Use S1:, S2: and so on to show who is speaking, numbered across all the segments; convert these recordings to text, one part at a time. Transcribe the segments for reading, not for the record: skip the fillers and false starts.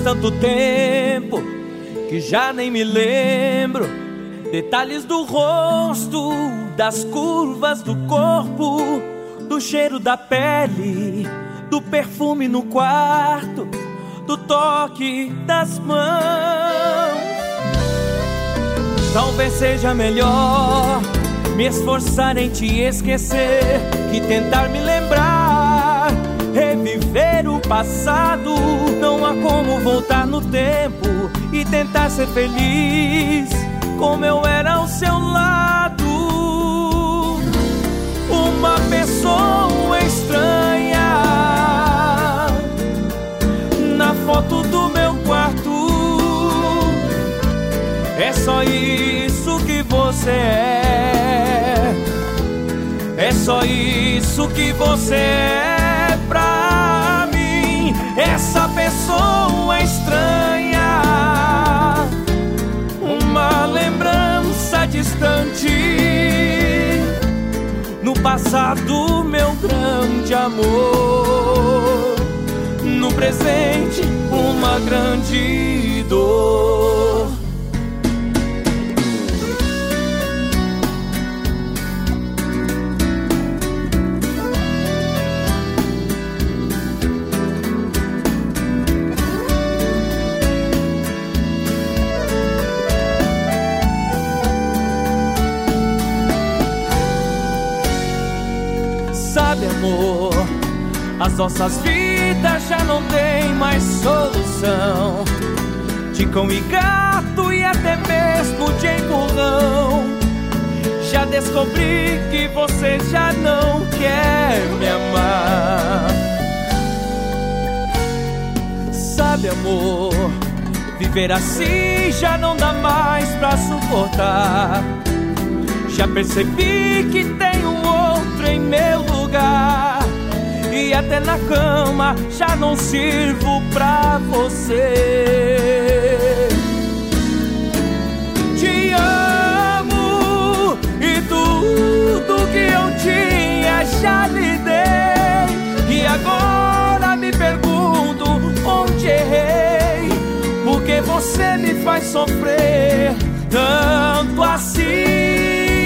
S1: tanto tempo que já nem me lembro. Detalhes do rosto, das curvas do corpo, do cheiro da pele, do perfume no quarto, do toque das mãos. Talvez seja melhor me esforçar em te esquecer que tentar me lembrar, reviver o passado. Não há como voltar no tempo e tentar ser feliz como eu era ao seu lado. Uma pessoa estranha na foto do meu quarto. É só isso que você é. É só isso que você é pra mim. Essa pessoa estranha, uma lembrança distante. No passado, meu grande amor. No presente, uma grande dor. Sabe, amor, as nossas vidas já não tem mais solução. De cão e gato e até mesmo de empurrão. Já descobri que você já não quer me amar. Sabe, amor, viver assim já não dá mais pra suportar. Já percebi que tem um outro em meu lugar. E até na cama já não sirvo pra você. Te amo e tudo que eu tinha já lhe dei. E agora me pergunto onde errei. Porque você me faz sofrer tanto assim.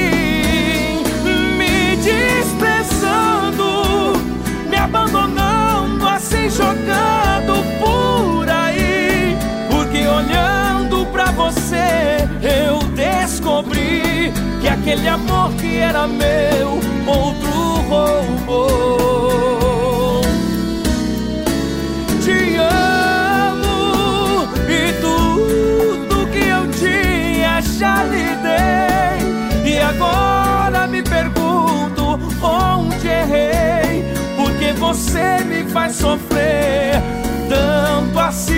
S1: Desprezando, me abandonando, assim jogando por aí. Porque olhando pra você eu descobri que aquele amor que era meu, outro roubou. Te amo e tudo que eu tinha já lhe dei. E agora me pergunto onde errei. Porque você me faz sofrer tanto assim.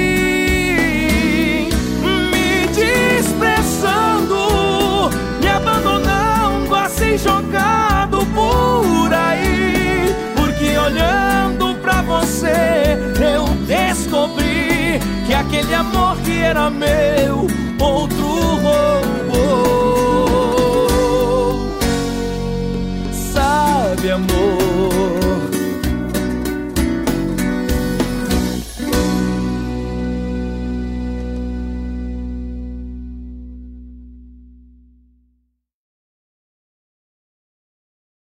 S1: Me desprezando, me abandonando, assim jogado por aí. Porque olhando pra você eu descobri que aquele amor que era meu, outro